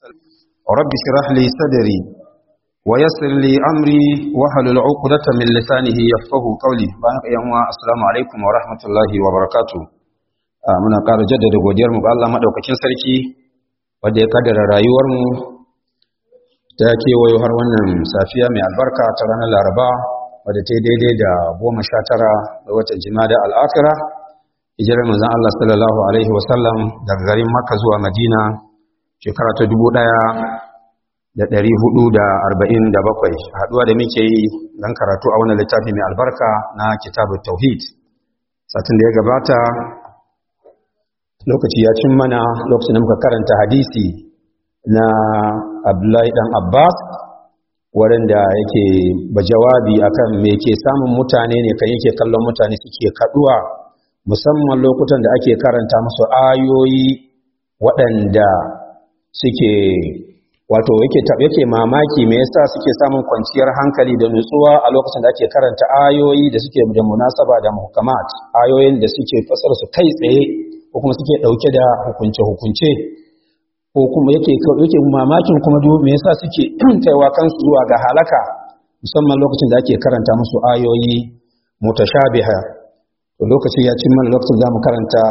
رب اشرح لي صدري ويسر لي أمري واحلل عقدة من لسانه يفقه قولي. السلام عليكم ورحمة الله وبركاته. muna ƙara jaddada godiyarmu ga Allah maɗaukakin sarki wanda ya kaddara rayuwarmu ta kewayo har wannan safiya mai albarka ta ranar Laraba wadda ta yi daidai da 19 ga watan Jumada al-Akhirah, hijirar manzon Allah sallallahu alaihi wasallam daga garin Makka zuwa Madina shekara ta 1447. Haɗuwa da muke yi dan karatu a wannan littafi mai albarka na Kitabut Tauhid. Satin da ya gabata lokaci ya cin mana lokacin da muka karanta hadisi na Abdullahi dan Abbas wanda yake bajawabi akan me ke samun mutane ne kan yake kallon mutane suke kaduwa musamman lokutan da ake karanta musu ayoyi waɗanda suke wato yake mamaki me yasa suke samun kwanciyar hankali da nutsuwa a lokacin da ake karanta ayoyi da suke da munasaba da muhkamat, ayoyin da suke fasara su kai tsaye ko kuma suke dauke da hukunce ko kuma yake mamakin kuma me yasa suke kaiwa kansu zuwa ga halaka musamman lokacin da ake karanta musu ayoyi mutashabiha. To lokaci ya cin mana lokacin zamu karanta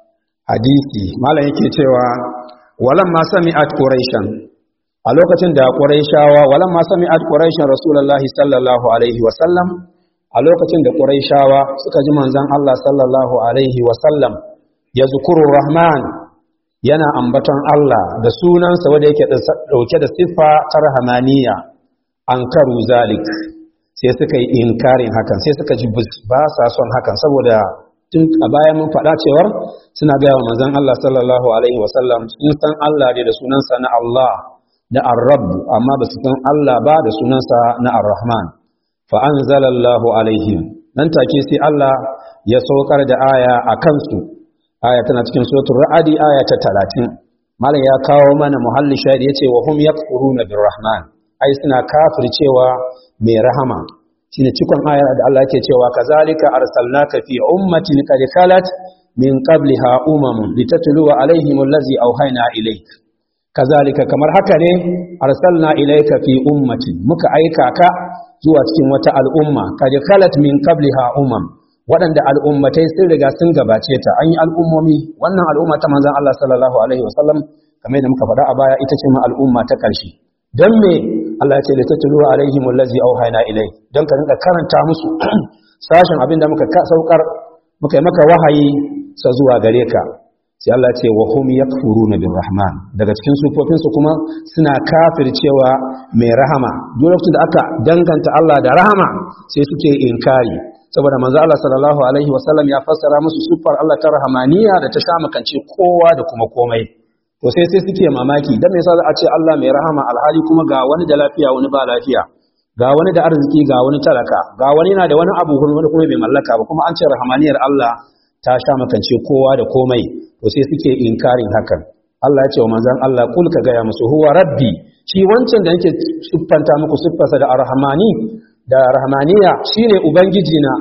hadisi. Malam yake cewa walamma sami'at quraishan, a lokacin da quraishawa walamma sami'at quraishan rasulullahi sallallahu alaihi wasallam, a lokacin da quraishawa suka ji manzon Allah sallallahu alaihi wasallam yazkuru rahman, yana ambaton Allah da sunansa wanda yake dauke da siffa ta rahmaniya, ankaru zalik, sai suka yi inkarin hakan, sai suka ji ba sa son hakan saboda tun a baya mun faɗa cewar suna gaya wa manzon Allah sallallahu alaihi wasallam sun san Allah ne da sunansa na Allah da ar-rabb, amma ba su san Allah ba da sunansa na ar-rahman. Fa anzalallahu alaihim, nan take sai Allah ya saukar da aya a kansu. Aya tana cikin suratul Ra'd aya ta 30. Malam ya kawo mana muhalli shahid yace wa hum yakfuruna birrahman, ai suna kafircewa mai rahama. Shine cikon ayar da Allah yake cewa kazalika arsalnaka fi ummatin qad khalat min qabliha umamun litatluwa alaihim allazi awhayna ilayk. Kazalika, kamar haka ne arsalna ilayka fi ummatin, muka aika ka zuwa cikin wata al'umma qad khalat min qabliha waɗanda al'ummatai sun riga sun gabace ta. An yi al'ummomi, wannan al'umma ta manzan Allah sallallahu alaihi wasallam kamar yadda muka faɗa a baya ita ce ma al'umma ta ƙarshe. Don me Allah ya ce da tattalo alaihim allazi auhayna ilai, don ka rinka karanta musu sashen abin da muka saukar muka yi maka wahayi sa zuwa gare ka. Sai Allah ya ce wa hum yakfuruna birrahman, daga cikin sufofinsu kuma suna kafircewa mai rahama. Duk lokacin da aka danganta Allah da rahama sai suke inkari, saboda manzo Allah sallallahu alaihi wasallam ya fassara musu siffar Allah ta rahmaniya da ta sha makance kowa da kuma komai. To sai suke mamaki, dan me yasa za a ce Allah mai rahama alhali kuma ga wani da lafiya wani ba lafiya, ga wani da arziki ga wani talaka, ga wani yana da wani abu wani kuma bai mallaka ba, kuma an ce rahmaniyar Allah ta sha makance kowa da komai. To sai suke inkarin hakan. Allah ya ce wa manzon Allah kul ka gaya musu huwa rabbi, shi wancan da yake siffanta muku siffarsa da arrahmani da rahmaniya shine ubangiji na,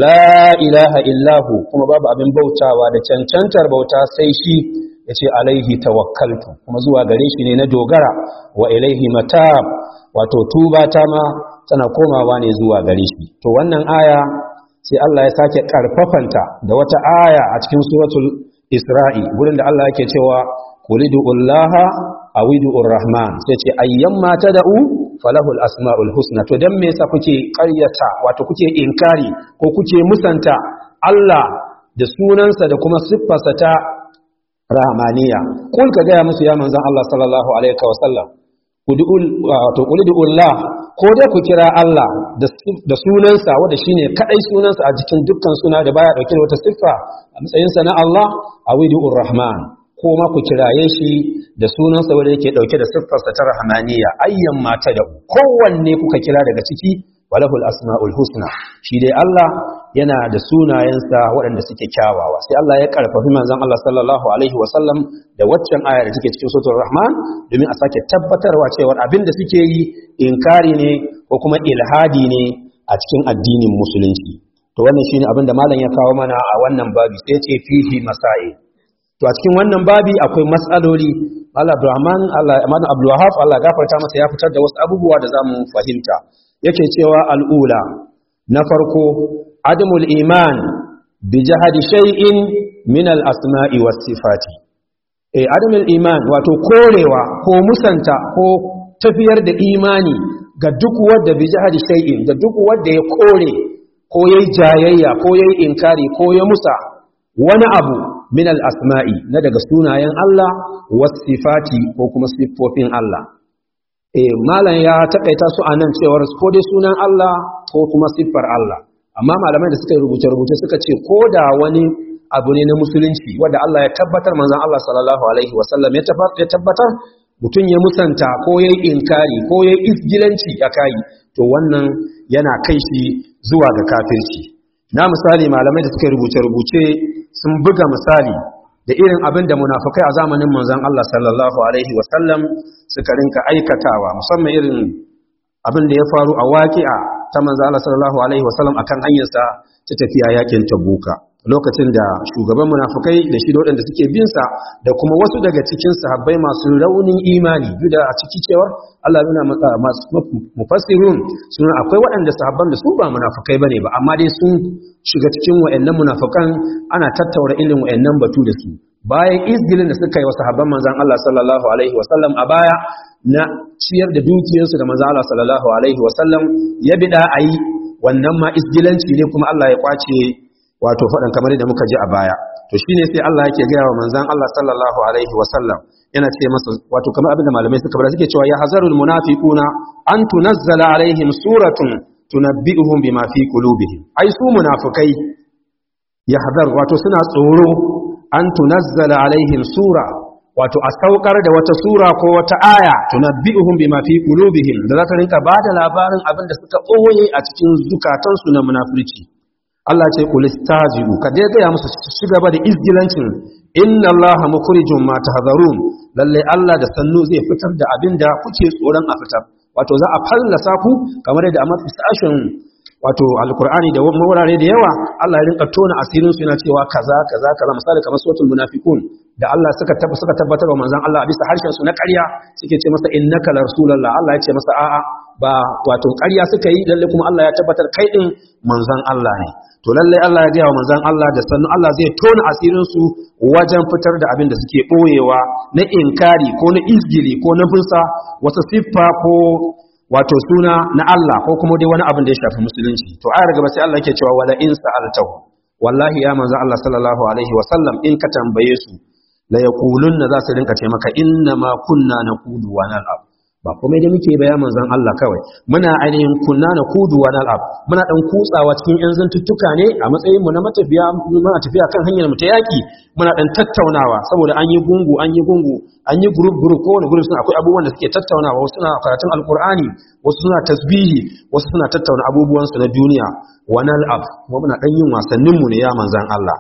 la ilaha illahu, kuma babu abin bautawa da cancantar bauta sai shi. Yace alaihi tawakkaltu, kuma zuwa gare shi ne na dogara, wa ilaihi matab, wato tuba ta ma tana komawa ne zuwa gare shi. To wannan aya sai Allah ya sake karfafanta da wata aya a cikin suratul Isra'i, gurin da Allah yake cewa qulidullaha awidur rahman, sai ce ayyamma tad'u falahul asmaul husna. To dan me yasa kuke ƙaryata, wato kuke inkari ko kuke musanta Allah da sunansa da kuma siffarsa ta rahmaniya? Kul ka gaya musu ya manzon Allah sallallahu alaihi wasallam, qulidullah, ko dai ku kira Allah da sunansa wanda shine kadai sunansa a cikin dukkan suna da baya dauke da wata siffa a matsayinsa na Allah, awidur rahman, ko ma ku kiraye shi da sunansa wanda yake dauke da siffarsa ta rahmaniya. Ayyan mata da kowanne kuka kira daga ciki, walahul asmaul husna, shi dai Allah yana da sunayensa waɗanda suke kyawawa. Sai Allah ya karfafi manzon Allah sallallahu alaihi wasallam da waccan aya da take cikin suratul rahman domin a sake tabbatarwa cewa abin da suke yi inkari ne ko kuma ilhadi ne a cikin addinin musulunci. To wannan shine abin da malam ya kawo mana a wannan babu, sai ce fihi masail. to a cikin wannan babi akwai matsaloli. Allah Abdurrahman Abdul Wahhab Allah gafarta masa ya fitar da wasu abubuwa da zamu fahimta. Yake cewa al'ula na farko adamul iman bi jahadi shay'in min al-asma'i was sifati. Adamul iman wato korewa ko musanta ko tafiyar da imani ga duk wanda bi jahadi shay'in, da duk wanda ya kore ko yayi jayayya ko yayi inkari ko ya musa wani abu min al-asma'i na daga sunayen Allah was sifati ko kuma siffofin Allah. Malam ya takaita su a nan cewar ko dai sunan Allah ko kuma siffar Allah, amma malamai da suka yi rubuce-rubuce suka ce ko da wani abu ne na musulunci wanda Allah ya tabbatar, manzon Allah sallallahu alaihi wasallam ya tabbatar, mutum ya musanta ko ya yi inkari ko ya yi isgilanci a kai, to wannan yana kai shi zuwa ga kafirci. Na misali malamai da suka yi rubuce-rubuce sun buga misali da irin abin da munafukai a zamanin manzon Allah sallallahu alaihi wasallam suka rinka aikatawa, musamman irin abin da ya faru a waƙi'a ta manzon Allah sallallahu alaihi wasallam akan hanyarsa ta tafiya yakin Tabuka, lokacin da shugaban munafukai da shi da waɗanda suke bin sa da kuma wasu daga cikin sahabbai masu raunin imani, duk da a ciki cewa Allah nuna masu mufassirun suna akwai waɗanda sahabban da su ba munafukai bane ba, amma dai sun shiga cikin waɗannan munafukan, ana tattaura irin waɗannan batu da su bayan izgilin da suka yi wa sahabban manzon Allah sallallahu alaihi wasallam a baya na ciyar da dukiyarsu da manzon Allah sallallahu alaihi wasallam ya bida ayi, wannan ma izgilanci ne kuma Allah ya kwace wato faɗan kamar da muka ji a baya. To shine sai Allah yake gaya wa manzon Allah sallallahu alaihi wasallam, yana ce masa wato kamar abinda malamai suka bada suke cewa ya hazarul munafiquna an tunazzala alaihim suratun tunabbi'uhum bima fi qulubihim. Ai su munafikai ya hazar wato suna tsoro an tunazzala alaihim sura, wato a saukar da wata sura ko wata aya tunabbi'uhum bima fi qulubihim, da za ta rinka bada labarin abin da suka ɓoye a cikin zukatansu na munafurci. Allah ce kulistajibu, ka dai gaya musu su gaba da izgilancin, inna Allah mukhrijum ma tahzarun, lalle Allah da sannu zai fitar da abin da kuke tsoron a fitar, wato za a fallasa ku kamar yadda a mafi sashen wato alkur'ani da wurare da yawa Allah ya rinka tona asirin su yana cewa kaza kaza kaza, misali kamar suratul munafiqun da Allah suka tabbatar wa manzon Allah bisa harshen su na ƙarya, suke ce masa innaka la rasulullah, Allah ya ce masa a'a ba wato ƙarya suka yi, lalle kuma Allah ya tabbatar kai din manzon Allah ne. To lalle Allah ya gaya wa manzon Allah da sannu Allah zai tona asirin su wajen fitar da abin da suke boyewa na inkari ko na izgili ko na fusa wata siffa ko wato suna na Allah ko kuma dai wani abin da ya shafi musulunci. To ayar gaba sai Allah yake cewa wala in sa'altahu, wallahi ya manzon Allah sallallahu alaihi wa sallam, in ka tambaye su la yaqulunna, za su rinka ce maka inna ma kunna naqudu wa nal'ab, ba komai da muke baya manzon Allah kawai muna ainihin kunna naqudu wa nal'ab, muna dan kutsawa cikin yan zantuttuka ne a matsayin mu na matafiya, muna tafiya kan hanyar mu ta yaki, muna dan tattaunawa saboda an yi gungu an yi group ko wani group suna akwai abubuwan da suke tattaunawa, wasu suna karatun alqur'ani, wasu suna tasbihi, wasu suna tattauna abubuwan su na duniya. Wa nal'ab, kuma muna dan yin wasannin mu ne ya manzon Allah.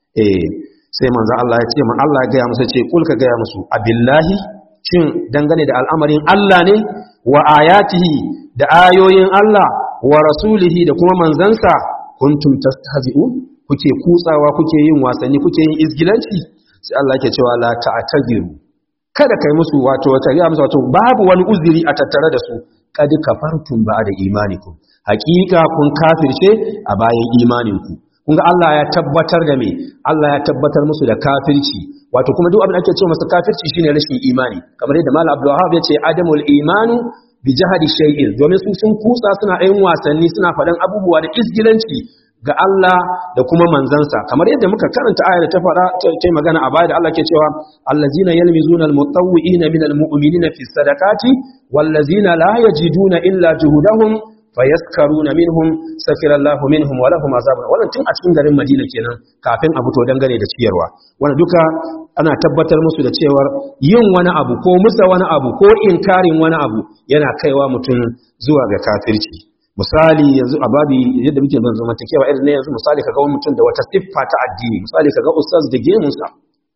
Sai manzon Allah ya ce man Allah ya gaya musu, ce kul ka gaya musu abillahi, shin dangane da al'amarin Allah ne, wa ayatihi da ayoyin Allah, wa rasulihi da kuma manzansa, kuntum tastahzi'un, kuke kutsawa kuke yin wasanni kuke yin izgilanci. Sai Allah yake cewa la ta'taziru, kada kai musu wato babu wani uzuri a tattare da su, kad kafartum ba'da imanikum, hakika kun kafirce a bayan imaninku. Kun ga Allah ya tabbatar da me? Allah ya tabbatar musu da kafirci, wato kuma duk abin da ake cewa masa kafirci shine rashin imani, kamar yadda Malam Abdul Wahhab ya ce adamul imanu bi jahadi shay'in, domin su sun kutsa suna yin wasanni suna faɗan abubuwa da izgilanci ga Allah da kuma manzansa, kamar yadda muka karanta ayar da ta fara ta magana a baya da Allah ke cewa allazina yalmizuna almutawwi'ina minal mu'minina fi sadaqati wallazina la yajiduna illa juhudahum fayaskaruna minhum sakirallahu minhum wa lahum azabun. Wannan tun a cikin garin Madina kenan kafin a fito dangane da ciyarwa. Wannan duka ana tabbatar musu da cewa yin wani abu ko musa wani abu ko inkarin wani abu yana kaiwa mutum zuwa ga kafirci. Misali yanzu a babi yadda muke zamantakewa irin ne yanzu, misali kaga wani mutum da wata siffa ta addini, misali kaga ustaz da gemunsa,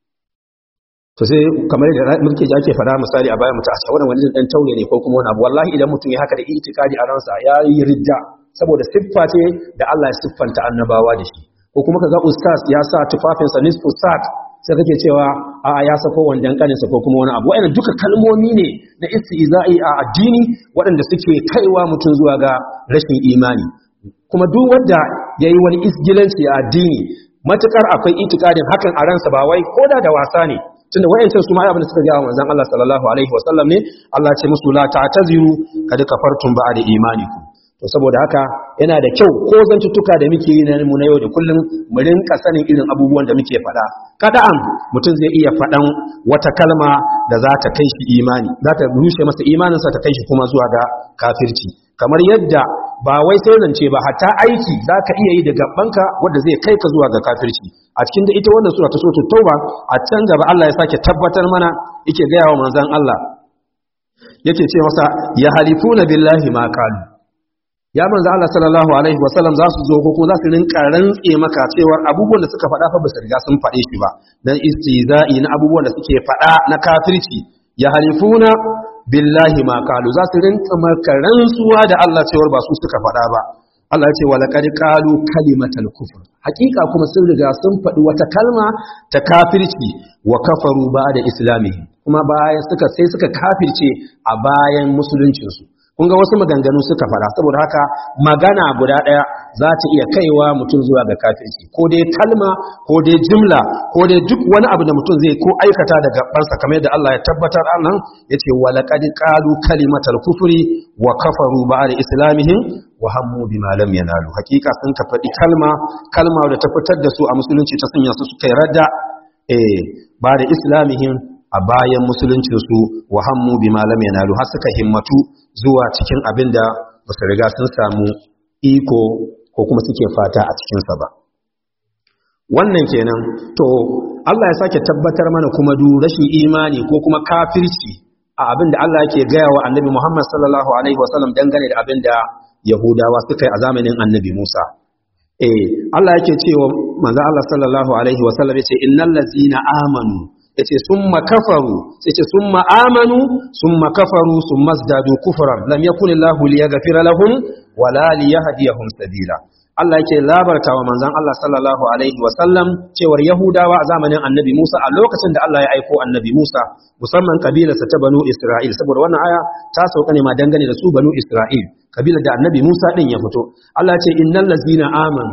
to sai kamar da muke ji ake fara misali a bayan mutum a wannan wani dan taure ne ko kuma wani abu, wallahi idan mutum ya haka da itikadi a ransa ya yi ridda, saboda siffa ce da Allah ya siffanta annabawa da shi. Ko kuma kaga ustaz ya sa tufafinsa nisfu sak, sai kake cewa a ya sako wandan kaninsa ko kuma wani abu. Waɗannan duka kalmomi ne na istihza'i a addini waɗanda suke kaiwa mutum zuwa ga rashin imani. Kuma duk wanda yayi wani isgilanci a addini matukar akwai itikadin hakan a ransa ba wai koda da wasa ne, tunda wayancan su ma abin da suka ga manzon Allah sallallahu alaihi wasallam ne, Allah ya ce musu la ta'taziru kad kafartum ba'da imanikum. To saboda haka yana da kyau ko zantuttuka da muke yi na yau da kullum mu rinka sanin irin abubuwan da muke faɗa. Kada'an mutum zai iya faɗan wata kalma da za ta kai shi imani, za ta rushe masa imaninsa ta kai shi kuma zuwa ga kafirci. Kamar yadda ba wai sai zance ba, hatta aiki za ka iya yi da gabanka wanda zai kai ka zuwa ga kafirci. A cikin da ita wannan sura ta suratul tauba a can gaba Allah ya sake tabbatar mana, yake gaya wa manzon Allah, yake ce masa ya halifuna billahi ma qalu. Ya manzo Allah sallallahu alaihi wasallam za su zo ko kuma za su rinka rantse maka cewa abubuwan da suka faɗa fa ba su riga sun faɗe shi ba, dan istihza'i na abubuwan da suke faɗa na kafirci. Ya halifuna billahi ma qalu, za su rinka maka rantsuwa da Allah cewa ba su suka faɗa ba. Allah ya ce wa laqad qalu kalimatal kufr, hakika kuma sun riga sun faɗi wata kalma ta kafirci, wa kafaru ba'da islamihim, kuma bayan suka kafirce a bayan musuluncinsu. Kun ga wasu maganganu suka fara, saboda haka magana guda ɗaya za ta iya kaiwa mutum zuwa ga kafirci, ko dai kalma ko dai jimla ko dai duk wani abu da mutum zai ko aikata da gabansa, kamar yadda Allah ya tabbatar anan yace walaqad qalu kalimatal kufri wa kafaru ba'da islamihim wa hammu bima lam yanalu. Hakika sun ka faɗi kalma da ta fitar da su a musulunci, ta sanya su suka yi radda ba'da islamihim, a bayan musuluncinsu, wa hammu bima lam yanalu, har suka himmatu zuwa cikin abin da ba su riga sun samu iko ko kuma suke fata a cikinsa ba. Wannan kenan. To Allah ya sake tabbatar mana kuma rashin imani ko kuma kafirci a abin da Allah yake gaya wa annabi Muhammad sallallahu alaihi wasallam dangane da abin da Yahudawa suka yi a zamanin annabi Musa. Allah yake cewa manzo Allah sallallahu alaihi wasallam yace innal ladzina amanu, yace summa kafaru, yace summa amanu summa kafaru summa zdadu kufran lam yakun Allahu liyaghfira lahum wala liyahdiyahum sabila. Allah yake labarta wa manzon Allah sallallahu alaihi wasallam cewar Yahudawa a zamanin Annabi Musa, a lokacin da Allah ya aiko Annabi Musa, musamman kabilarsa ta Banu Isra'il, saboda wannan aya ta sauka ne ma dangane da su Banu Isra'il, kabilar da Annabi Musa din ya fito. Allah ya ce innal ladzina amanu,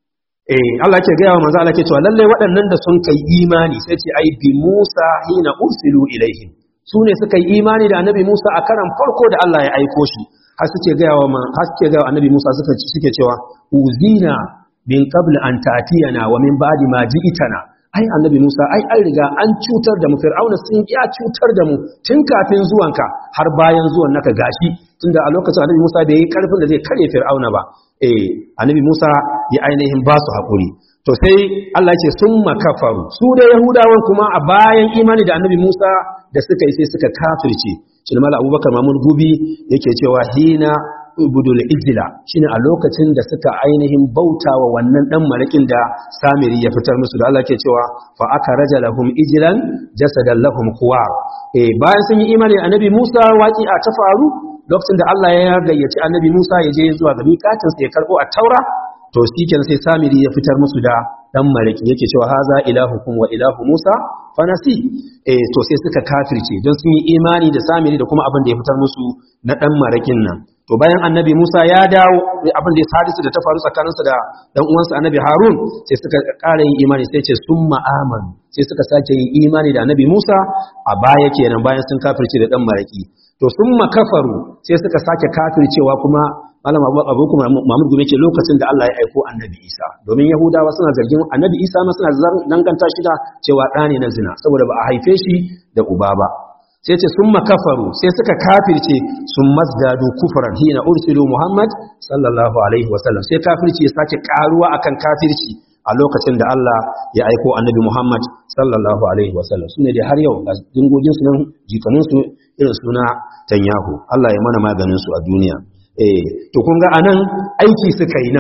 Allah ke gaya wa manzo Allah ke cewa lalle waɗannan da sun kai imani, sai ce ai bi Musa hina ursilu ilaihim, su ne suka yi imani da annabi Musa a karan farko da Allah ya aiko shi. Har suke gaya wa annabi Musa suke cewa uzina min qabl an ta'tiyana wa min ba'di ma ji'tana. Ai annabi Musa ai an riga an cutar da mu, Fir'auna sun ya cutar da mu tun kafin zuwanka har bayan zuwan naka gashi, tunda a lokacin annabi Musa bai yi karfin da zai kare Fir'auna ba. Annabi Musa ya ainihin ba su haƙuri. To sai Allah ce sun makafaru, su da Yahudawan kuma a bayan imani da annabi Musa da suka yi sai suka kafirce. Shi Malam Abubakar Mahmud Gubi yake cewa hina ubudul ijla, shine a lokacin da suka ainihin bautawa wannan dan marakin da Samiri ya fitar musu, da Allah ke cewa fa akaraja lahum ijlan jasadan lahum khuwar. Bayan sun yi imani da annabi Musa, waqi'a ta faru lokacin da Allah ya gayyaci annabi Musa ya je zuwa ga miƙatinsa ya karɓo a taura. To shi kenan sai Samiri ya fitar musu da dan maraki, yake cewa haza ilahukum wa ilahu Musa fanasi. To sai suka kafirce don sun yi imani da Samiri da kuma abin da ya fitar musu na dan marakin nan. To bayan annabi Musa ya dawo, abin da ya hadisu da ta faru tsakaninsa da dan uwansa annabi Harun, sai suka ƙara yin imani, sai ce summa amanu, sai suka sake yin imani da annabi Musa a baya kenan bayan sun kafirce da dan maraki. To summa kafaru, sai suka sake kafircewa kuma Malam Abubakar Mahmud Gumi ke lokacin da Allah ya aiko annabi Isa, domin Yahudawa suna zargin annabi Isa ma suna danganta shi da cewa ɗa ne na zina, saboda ba a haife shi da uba ba. Sai ce sun makafaru, sai suka kafirce sun mazdadu kufran hina ursilu Muhammad sallallahu alaihi wasallam, sai kafirci ya sake karuwa akan kafirci a lokacin da Allah ya aiko annabi Muhammad sallallahu alaihi wasallam. Su ne dai har yau a dingogin su nan jikaninsu irin suna Tanyahu. Allah ya mana maganin su a duniya. To kun ga anan aiki suka yi nan,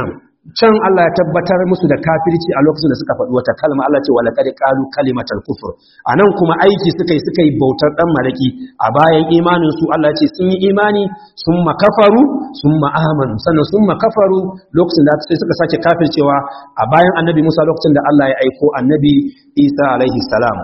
can Allah ya tabbatar musu da kafirci a lokacin da suka faɗi wata kalma. Allah ce wala qad qalu kalimatal kufr. Anan kuma aiki suka yi bautar dan maraki a bayan imanin su. Allah ce sun yi imani summa kafaru summa amanu, sannan summa kafaru lokacin da sai suka sake kafircewa a bayan annabi Musa lokacin da Allah ya aiko annabi Isa alaihi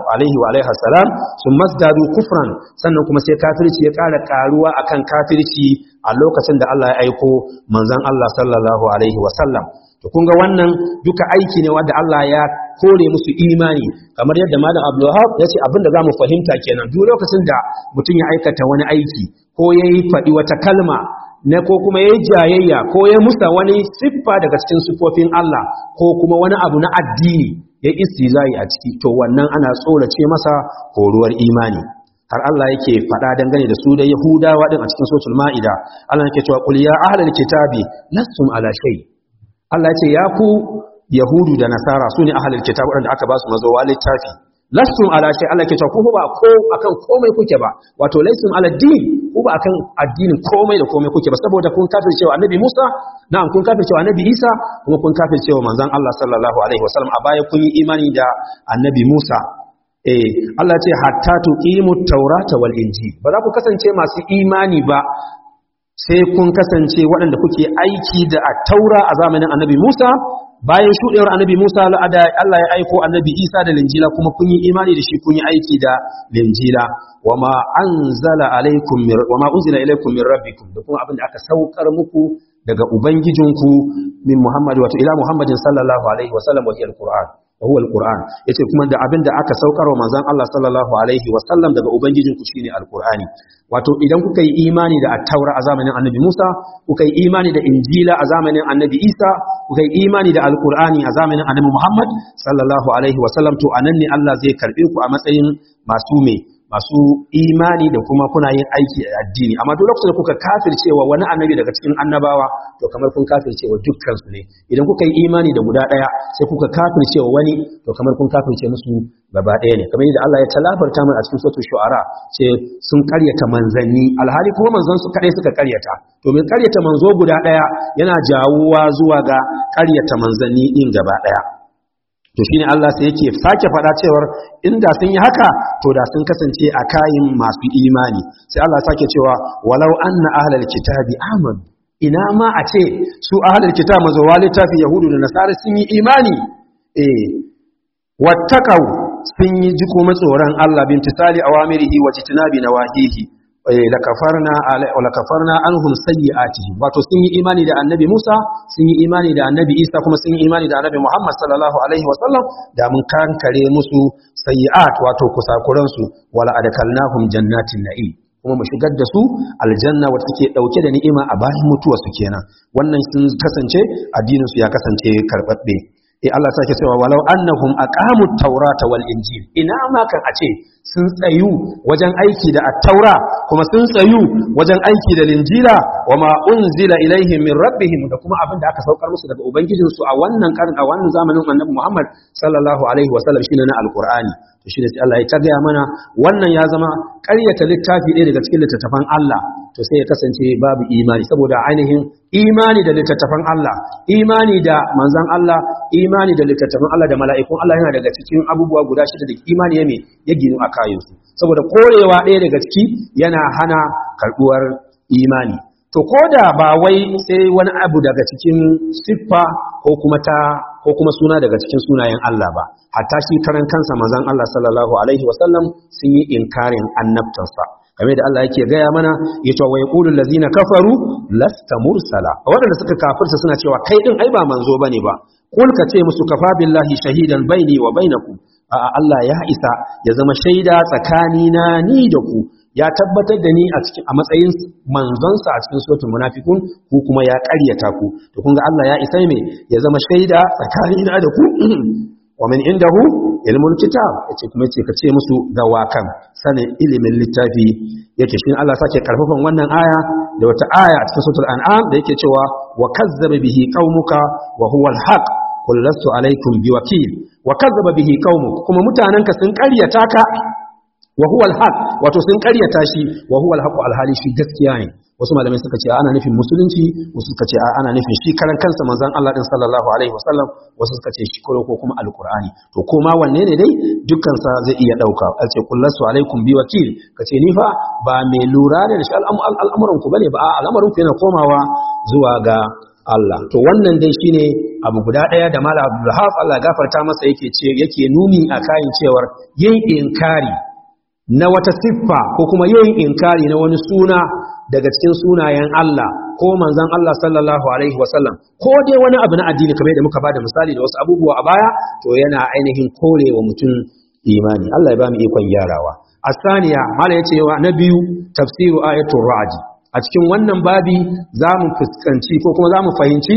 salam summa zdadu kufran, sannan kuma sai kafirci ya ƙara karuwa akan kafirci a lokacin da Allah ya aiko manzon Allah sallallahu alaihi wasallam. To kun ga wannan duka aiki ne wanda Allah ya kore musu imani, kamar yadda Malam Abdul Wahab ya ce abinda zamu fahimta kenan duk lokacin da mutum ya aikata wani aiki ko yayi faɗi wata kalma na ko kuma yayi jayayya ko ya musa wani siffa daga cikin siffofin Allah ko kuma wani abu na addini ya istizai a ciki, to wannan ana tsorace masa koruwar imani. Har Allah yake faɗa dangane da su da Yahudawa din a cikin suratul Ma'ida. Allah yake cewa qul ya ahlal kitabi lastum ala shay. Allah yace ya ku Yahudu da Nasara sune ahlul kitab wanda aka ba su mazowa littafi. Lastum ala shay, Allah yake cewa ku ba ko akan komai kuke ba. Wato lastum ala din, ku ba akan addinin komai da komai kuke ba, saboda kun kafircewa Annabi Musa, na'am kun kafircewa Annabi Isa, kuma kun kafircewa manzon Allah sallallahu alaihi wasallam. A baya kun yi imani da Annabi Musa. Allah ce hatta tuqimut taurata wal injil, ba za ku kasance masu imani ba sai kun kasance waɗanda kuke aiki da at-taura a zamanin annabi Musa. Bayan shudewar annabi Musa Allah ya aiko annabi Isa da linjila, kuma kun yi imani da shi, kun yi aiki da linjila. wama unzila ilaykum min rabbikum, da kuma abin da aka saukar muku daga ubangijinku min Muhammad wato ila Muhammadin sallallahu alaihi wasallam wa al-Qur'an wa huwa al-Qur'an, yace kuma da abin da aka saukarwa manzon Allah sallallahu alaihi wasallam daga ubangijinku shine al-Qur'ani. Wato idan kuka yi imani da at-Taura a zamanin Annabi Musa, kuka yi imani da Injila a zamanin Annabi Isa, kuka yi imani da al-Qur'ani a zamanin Annabi Muhammad sallallahu alaihi wasallam, to anan ne Allah zai karbe ku a matsayin masu imani da kuma kuna yin aiki a addini. Amma duk lokacin da kuka kafircewa wani annabi daga cikin annabawa, to kamar kun kafircewa dukkan su ne. Idan kuka yi imani da guda daya sai kuka kafircewa wani, to kamar kun kafirce musu gaba daya ne. Kamar yadda Allah ya talabarta mana a cikin suratul shu'ara, ce sun karyata manzanni, alhali kuma manzon su kadai suka karyata. To mai karyata manzo guda daya yana jawuwa zuwa ga karyata manzanni din gaba daya. To shine Allah sai yake sake faɗa cewar inda sun yi haka, to da sun kasance a kayin masu imani. Sai Allah sake cewa walau anna ahlal kitabi amanu, ina ma a ce su ahlal kitab mazawa littafi yahudu da nasara sun yi imani, wattaqau sun yi jiko matsoran Allah bin tisali awamirihi wa jitinabi nawahihi, lakafarna anhum sayyi'atihim. Wato sun yi imani da annabi Musa, sun yi imani da annabi Isa, kuma sun yi imani da annabi Muhammad sallallahu alaihi wasallam, da mun kankare musu sayyi'at wato kusakuran su, wala adkalnahum jannatin na'im, kuma mu shigar da su aljanna wacce take dauke da ni'ima a bayan mutuwa su kenan. Wannan sun kasance addinin su ya kasance karbabbe. Allah sake cewa walau annahum aqamut tawrata wal injil, ina ma kan a ce sun tsayu wajen aiki da at-taura, kuma sun tsayu wajen aiki da linjila, wama unzila ilaihim min rabbihim, da kuma abin da aka saukar musu daga ubangijin su a wannan karin, a wannan zamanin annabi Muhammad sallallahu alaihi wasallam, shine na alqur'ani. To shine sai Allah ya tagaya mana wannan ya zama ƙaryata littafi ɗaya daga cikin littattafan Allah, to sai ya kasance babu imani, saboda ainihin imani da littattafan Allah, imani da manzon Allah, imani da littattafan Allah da mala'ikun Allah yana daga cikin abubuwa guda shida da imani ya ginu a kayansu, saboda korewa ɗaya daga ciki yana hana karɓuwar imani. To ko da ba wai sai wani abu daga cikin siffa ko kuma suna daga cikin sunayen Allah ba, hatta shi karan kansa manzon Allah sallallahu alaihi wasallam sun yi inkarin annabtansa. Kamar da Allah yake gaya mana, yace wa yaqulu allazina kafaru lasta mursala, wanda suka kafirta suna cewa kai din ai ba manzo bane ba. Kul ka ce musu kafa billahi shahidan baini wa bainakum, Allah ya isa ya zama shaida tsakanina ni da ku, ya tabbatar da ni a matsayin manzonsa a cikin suratul munafiqun, ku kuma ya ƙaryata ku. To kun ga Allah ya isa me ya zama shaida tsakanina da ku. Wa min indahu ilmul kitab, yace kuma yace ka ce musu ga wakan sanin ilimin littafi yake. Shin Allah sake karfafan wannan aya da wata aya a cikin suratul an'am da yake cewa wa kazzaba bihi qaumuka wa huwa al-haq qul lastu alaykum biwakil. Wa kazzaba bihi qaumuk, kuma mutananka sun ƙaryata ka, wa huwa al-haq wato sun ƙaryata shi wa huwa al-haq al-hali shi gaskiya ne. wasu malamai suka ce ana nufin musulunci, wasu suka ce ana nufin shi karan kansa manzon Allah din sallallahu alaihi wasallam, wasu suka ce shi ko kuma alqur'ani. To koma wanne ne dai dukkan sa zai iya dauka. Alce kullasu alaikum bi wakil, kace ni fa ba mai lura da shi al'amuran ku bane ba, al'amarin ku yana komawa zuwa ga Allah. To wannan dai shine abu guda daya da Malam Abdul Wahab Allah gafarta masa yake nuni a kayan cewar yin inkari na wata siffa ko kuma yin inkari na wani suna daga cikin sunayen Allah ko manzon Allah sallallahu alaihi wasallam ko dai wani abu na addini kamar da muka bada misali da wasu abubuwa a baya, to yana ainihin korewa mutum imani. Allah ya ba mu ikon gyarawa. Asaniya mala yace wa na biyu tafsiru ayatul ra'd. A cikin wannan babi zamu fuskanci ko kuma zamu fahimci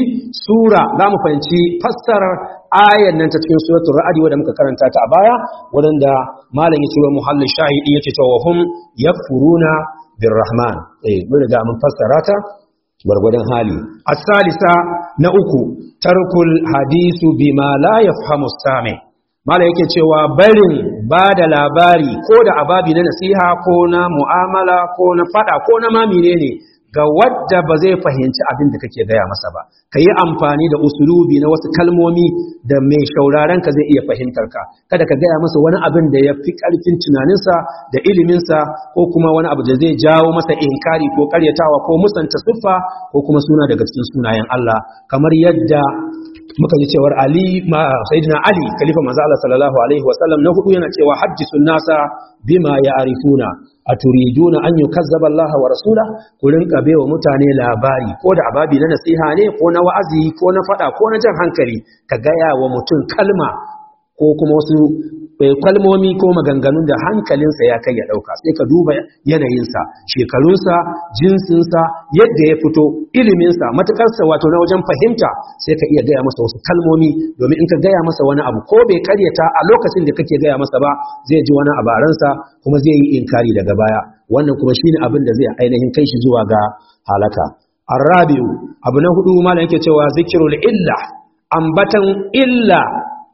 zamu fahimci fassarar ayar nan ta cikin suratul ra'd wanda muka karanta ta a baya, wanda malam yace wa muhallin shahidi yace to wahum yakfuruna birrahman. Mun riga mun fassara ta gwargwadon hali. As-salisa na uku tarkul hadisu bima la yafhamu sami. Mala yake cewa barin ba da labari ko da ababi na nasiha ko na mu'amala ko na fada ko na mamine ne ga wadda ba zai fahimci abin da kake gaya masa ba. Ka yi amfani da usulubi na wasu kalmomi da mai shauraren ka zai iya fahimtar ka. Kada ka gaya masa wani abin da ya fi ƙarfin tunaninsa da iliminsa ko kuma wani abu da zai jawo masa inkari ko ƙaryatawa ko musanta siffa ko kuma suna daga cikin sunayen Allah, kamar yadda muka ji cewar sayyidina Ali khalifa manzo Allah sallallahu alaihi wasallam na hudu yana cewa hajjisun nasa bima ya'rifuna aturiduna an yukazzaba Allah wa rasula. Ku rinka baiwa mutane labari ko da ababi na nasiha ne ko na wa'azi ko na fada ko na jan hankali, ka gaya wa mutum kalma ko kuma wasu kalmomi ko maganganun da hankalinsa ya kai ya dauka. Sai ka duba yanayinsa, shekarunsa, jinsinsa, yadda ya fito, iliminsa, matakarsa wato na wajen fahimta, sai ka iya gaya masa wasu kalmomi, domin in ka gaya masa wani abu ko bai karyata a lokacin da kake gaya masa ba, zai ji wani abaransa kuma zai yi inkari daga baya. Wannan kuma shine abin da zai ainihin kai shi zuwa ga halaka. Arabi'u abu na hudu malam yake cewa zikrul illa, ambatan illa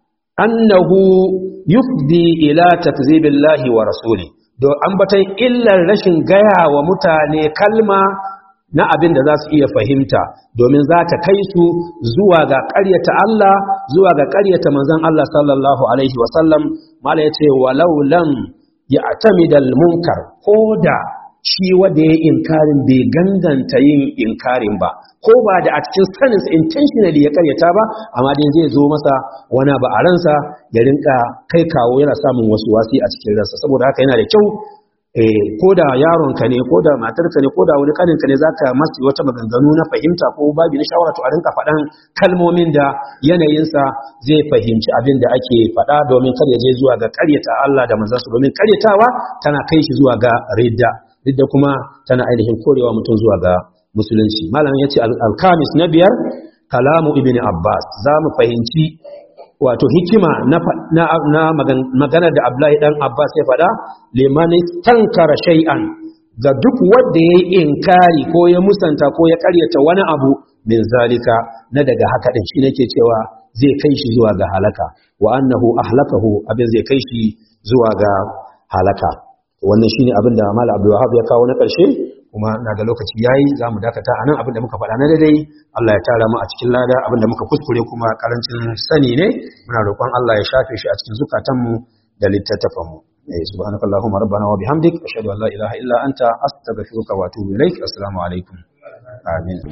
annahu yufdi ila takzibillahi wa rasuli. Do ambatan illar rashin gaya wa mutane kalma na abin da za su iya fahimta, domin za ta kai su zuwa ga ƙaryata Allah, zuwa ga ƙaryata manzon Allah sallallahu alaihi wasallam. Mala yace walau lam ya'tamidal munkar, koda shi wanda ya inkarin bai ganganta yin inkarin ba, ko ba da a cikin sanin intentionally ya karyata ba, amma dai zai zo masa wani ba a ransa ya rinka kai kawo yana samun wasu wasi a cikin ransa. Saboda haka yana da kyau ko da yaronka ne ko da matarka ne ko da wani kaninka ne zaka masa wata maganganu na fahimta ko babi na shawara, to a rinka faɗan kalmomin da yanayinsa zai fahimci abin da ake faɗa, domin kar ya je zuwa ga karyata Allah da manzansa, domin karyatawa tana kai shi zuwa ga ridda kuma tana ainihin korewa mutum zuwa ga musulunci. Malam ya ce alkamis na biyar kalamu ibn Abbas. Za mu fahimci wato hikima na maganar da Abdullahi dan Abbas ya faɗa, liman tankara shay'an, ga duk wanda ya yi inkari ko ya musanta ko ya karyata wani abu min zalika na daga haka din, shi nake cewa zai kai shi zuwa ga halaka, wa annahu ahlakahu, abin zai kai shi zuwa ga halaka. Wannan shine abin da Malam Abdul Wahab ya kawo na ƙarshe, kuma na ga lokaci yayi zamu dakata anan. Abin da muka faɗa na daidai Allah ya tara mu a cikin lada, abin da muka kuskure kuma karancin sani ne, muna roƙon Allah ya shafe shi a cikin zukatanmu da littattafan mu. Subhanakallahumma rabbana wa bihamdik ashhadu an la ilaha illa anta astaghfiruka wa atubu ilaik. Assalamu alaikum. Amin.